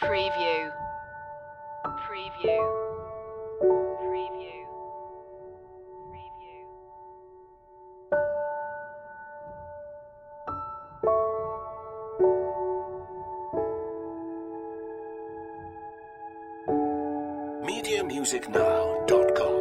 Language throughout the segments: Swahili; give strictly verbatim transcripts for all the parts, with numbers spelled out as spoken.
Preview. Preview. Preview. Preview. media music now dot com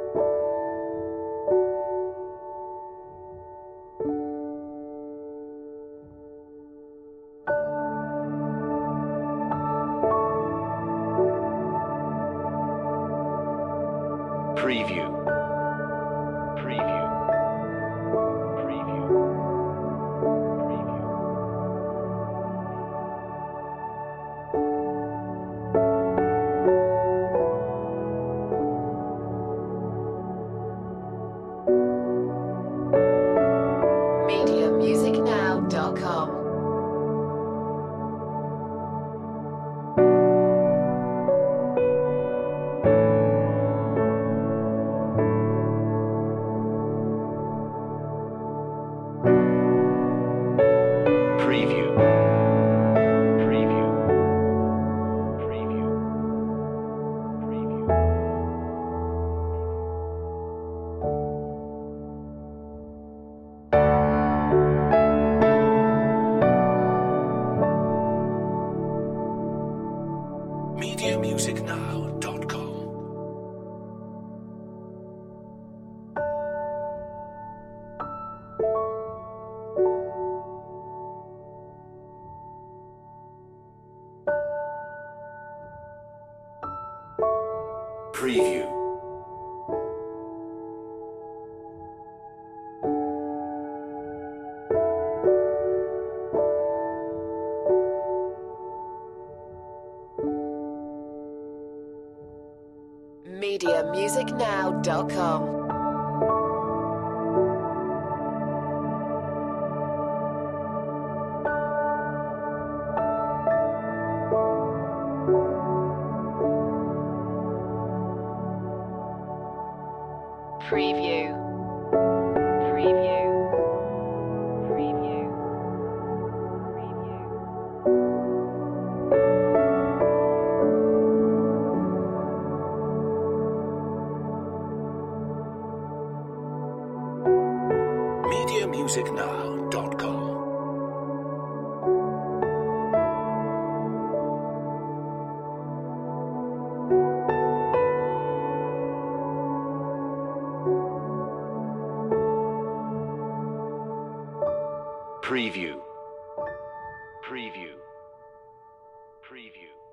Preview. Preview. Preview. Preview. media music now dot com. Preview. Preview. Preview. Preview. media music now dot com Preview. media music now dot com. Preview. Preview. Preview. Preview. media music now dot com Preview. Preview. Preview.